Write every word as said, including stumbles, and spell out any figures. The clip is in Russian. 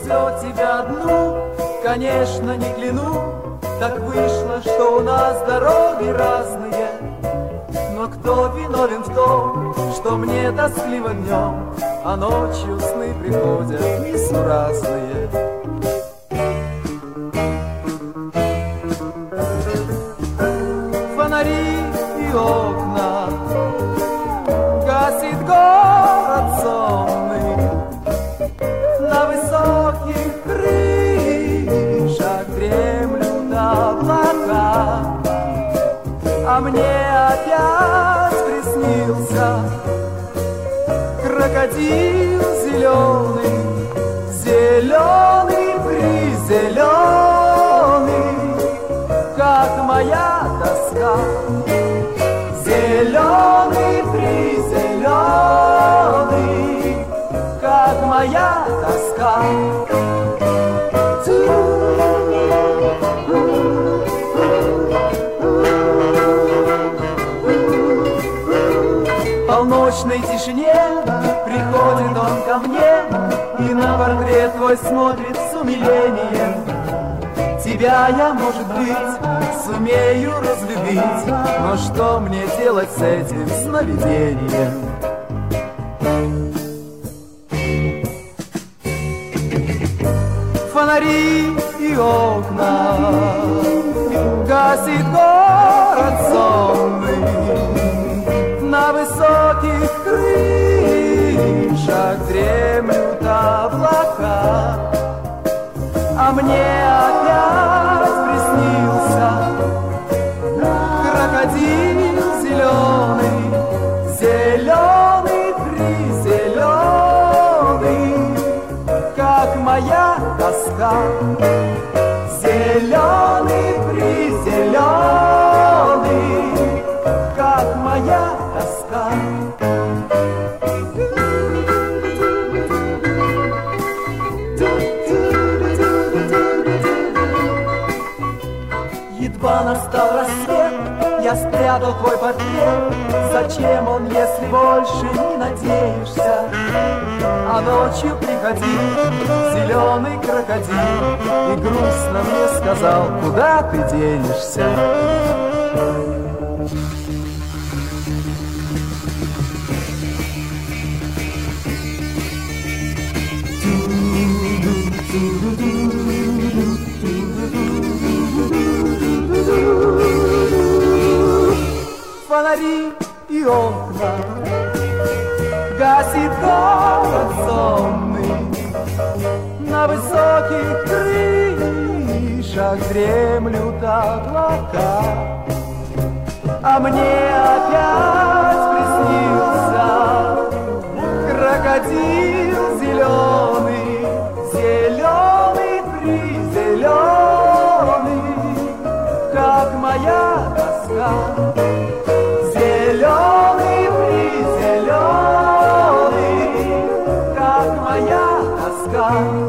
все тебя одну, конечно, не кляну. Так вышло, что у нас дороги разные. Но кто виновен в том, что мне тоскливо днем, а ночью сны приходят несуразные? Фонари и окна, гасит город сонный, на высоких крышах дремлют облака. А мне опять приснился крокодил зеленый, зеленый призеленый, как моя тоска. Зеленый призеленый, как моя тоска. В полночной тишине приходит он ко мне и на портрет твой смотрит с умилением. Тебя я, может быть, сумею разлюбить, но что мне делать с этим сновидением? Фонари и окна, гасит город сонный, на высоких крышах дремлют облака. А мне опять приснился крокодил зеленый, зеленый призеленый, как моя тоска. Зеленый призеленый, как моя тоска. Едва настал рассвет, я спрятал твой портрет. Зачем он, если больше не надеешься? А ночью приходил зеленый крокодил и грустно мне сказал: куда ты денешься? Фонари и окна, гасит город сонный, на высоких крышах дремлют облака. А мне опять приснился крокодил зеленый, зеленый призеленый, как моя тоска. Зеленый призеленый, как моя тоска.